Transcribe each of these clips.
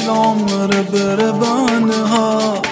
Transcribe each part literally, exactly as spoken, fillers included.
العمر بربع نهار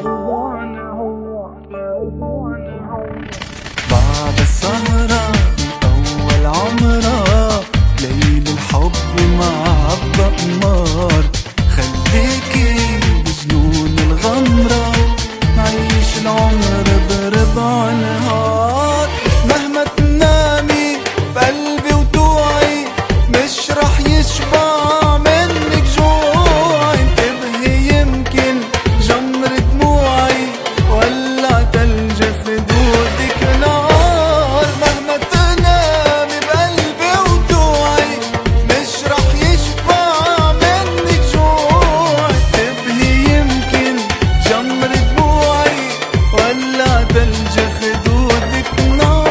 بعد السهرة أول عمرة ليل الحب مع الضمار خليكي بجنون الغمرة نعيش العمر بربع نهار مهما تنامي بقلبي وتوعي مش رح يشبع منك جوعي انتبهي يمكن جمر دموعي ولع تلج في خدودك نار مهما تنامي بقلبي وتوعي مش رح يشبع منك جوعي انتبهي يمكن جمر دموعي ولع تلج خدودك نار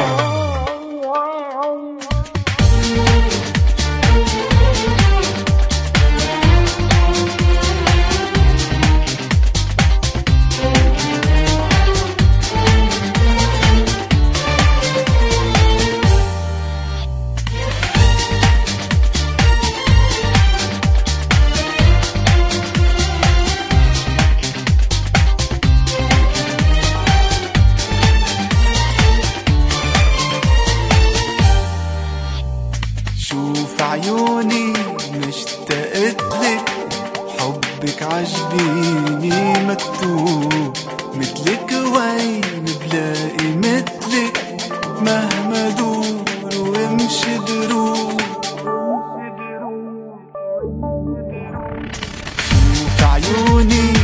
شوف عيوني مشتاقتلك حبك عجبيني مكتوب مثلك وين بلاقي مثلك مهما دور وامشي دروب شوف عيوني